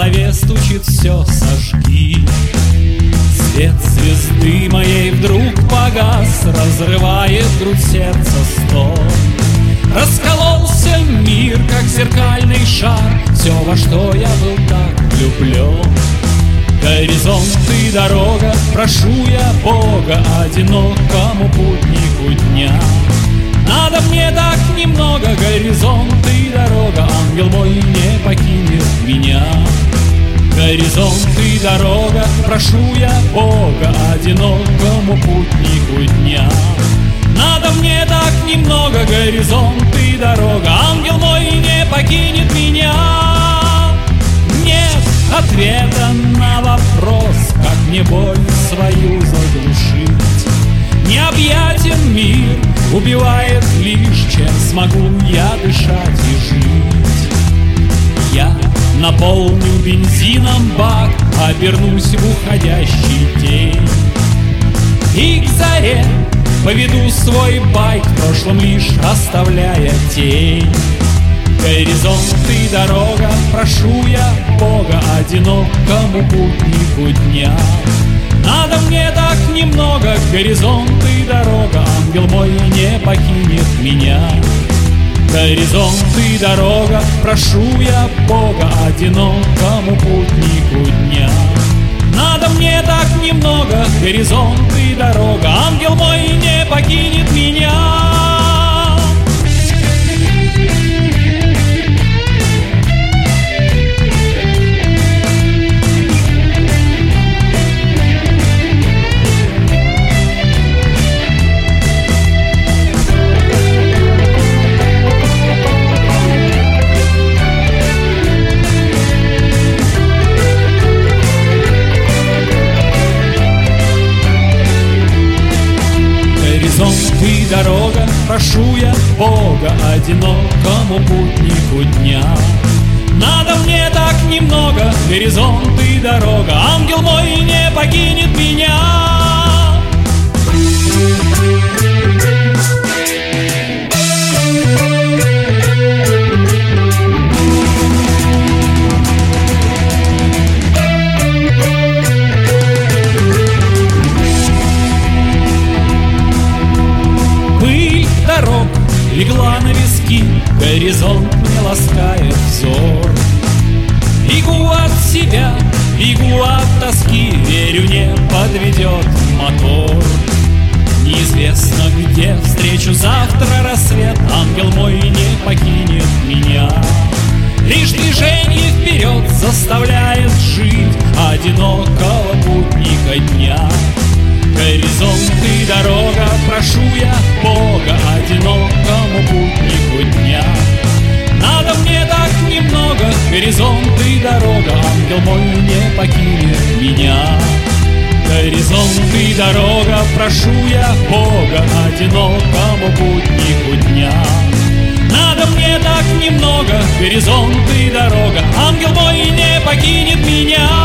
голове стучит все, сожги. Свет звезды моей вдруг погас, разрывает грудь сердца стон. Раскололся мир, как зеркальный шар, все, во что я был так влюблен. Горизонт и дорога, прошу я Бога, одинокому путнику дня. Надо мне так немного, горизонт и дорога, ангел мой не покинет меня. Горизонт и дорога, прошу я Бога, одинокому путнику дня. Надо мне так немного, горизонт и дорога, ангел мой не покинет меня. Нет ответа на вопрос, как мне боль свою заглушить. Необъятен мир, убивает лишь, чем смогу я дышать и жить. Я наполню бензином бак, обернусь в уходящий день и к заре поведу свой байк, в прошлом лишь оставляя тень. Горизонт и дорога, прошу я Бога, одинокому путнику дня. Надо мне так немного, горизонт и дорога, ангел мой не покинет меня. Горизонт и дорога, прошу я Бога, одинокому путнику дня. Надо мне так немного, горизонт и дорога, ангел мой не покинет меня. Горизонт и дорога, прошу я Бога, одинокому путнику дня. Надо мне так немного, горизонт и дорога, ангел мой не покинет меня. Легла на виски, горизонт мне ласкает взор. Бегу от себя, бегу от тоски, верю, не подведет мотор. Неизвестно, где встречу завтра рассвет, ангел мой не покинет меня. Лишь движение вперед заставляет жить одинокого путника дня. Горизонт и дорога, прошу я Бога, одинокому путнику дня. Надо мне так немного, горизонт и дорога, ангел мой не покинет меня. Горизонт и дорога, прошу я Бога, одинокому путнику дня. Надо мне так немного, горизонт и дорога, ангел мой не покинет меня.